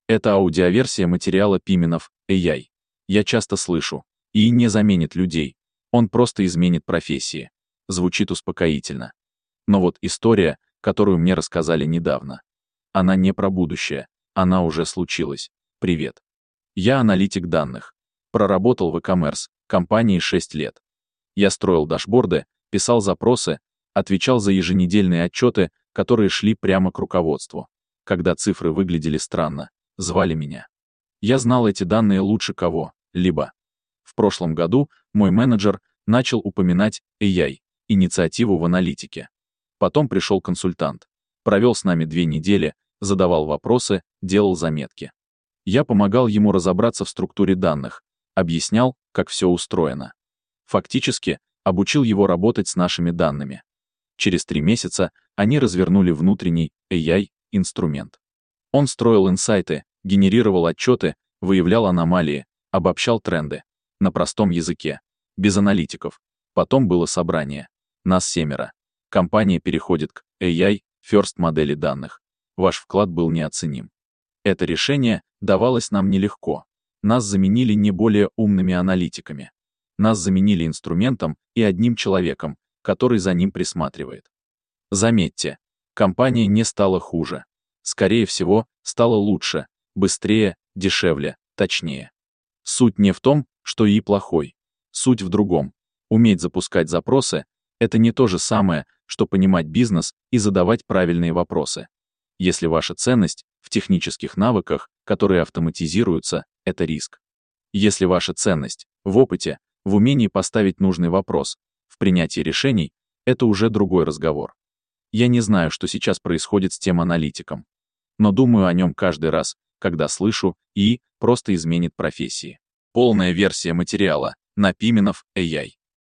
Это аудиоверсия материала Пименов AI. Я часто слышу. И не заменит людей. Он просто изменит профессии. Звучит успокоительно. Но вот история, которую мне рассказали недавно. Она не про будущее. Она уже случилась. Привет. Я аналитик данных. Проработал в e-commerce компании 6 лет. Я строил дашборды, писал запросы, отвечал за еженедельные отчеты, которые шли прямо к руководству. Когда цифры выглядели странно, звали меня. Я знал эти данные лучше кого-либо. В прошлом году мой менеджер начал упоминать AI, инициативу в аналитике. Потом пришел консультант. Провел с нами 2 недели, задавал вопросы, делал заметки. Я помогал ему разобраться в структуре данных, объяснял, как все устроено. Фактически, обучил его работать с нашими данными. Через 3 месяца они развернули внутренний AI-инструмент. Он строил инсайты, генерировал отчеты, выявлял аномалии, обобщал тренды. На простом языке. Без аналитиков. Потом было собрание. Нас 7. Компания переходит к AI First модели данных. Ваш вклад был неоценим. Это решение давалось нам нелегко. Нас заменили не более умными аналитиками. Нас заменили инструментом и одним человеком, который за ним присматривает. Заметьте, компания не стала хуже. Скорее всего, стала лучше, быстрее, дешевле, точнее. Суть не в том, что ИИ плохой. Суть в другом. Уметь запускать запросы — это не то же самое, что понимать бизнес и задавать правильные вопросы. Если ваша ценность в технических навыках, которые автоматизируются, это риск. Если ваша ценность в опыте, в умении поставить нужный вопрос, в принятии решений, это уже другой разговор. Я не знаю, что сейчас происходит с тем аналитиком. Но думаю о нем каждый раз, когда слышу «ИИ просто изменит профессии». Полная версия материала на Пименов AI.